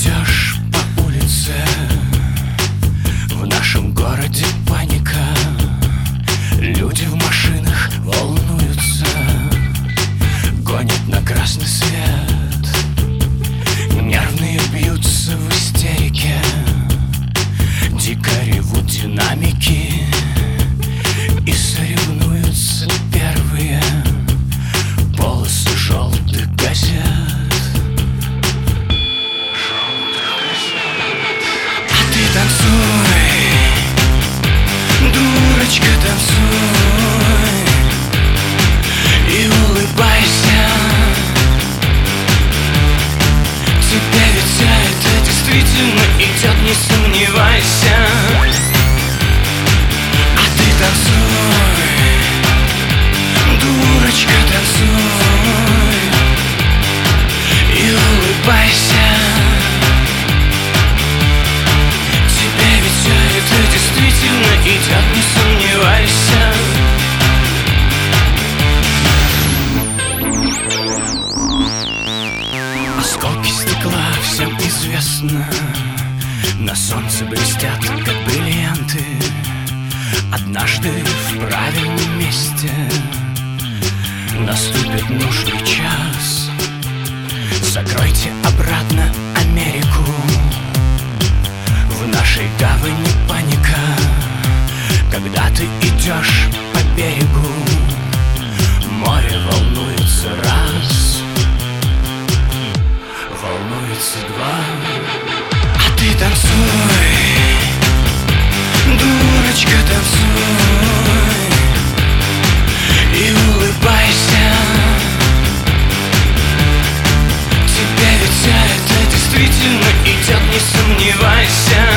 идешь по улице, в нашем городе паника. Люди в машинах волнуются, гонят на красный свет. Нервные бьются в истерике, дико ревут динамики и соревнуются первые полосы желтых газет. А ты танцуй, дурочка, танцуй и улыбайся. Тебе ведь все это действительно идет, не сомневайся. А ты танцуй, дурочка, танцуй и улыбайся. Тебе ведь все это действительно идет, не сомневайся. Осколки стекла всем известно, на солнце блестят, как бриллианты. Однажды в правильном месте наступит нужный час. Закройте обратно Америку, в нашей гавани паника. Когда ты идешь по берегу, море волнуется раз, волнуется два. А ты танцуй, дурочка, танцуй и улыбайся. Тебе ведь все это действительно идет, не сомневайся.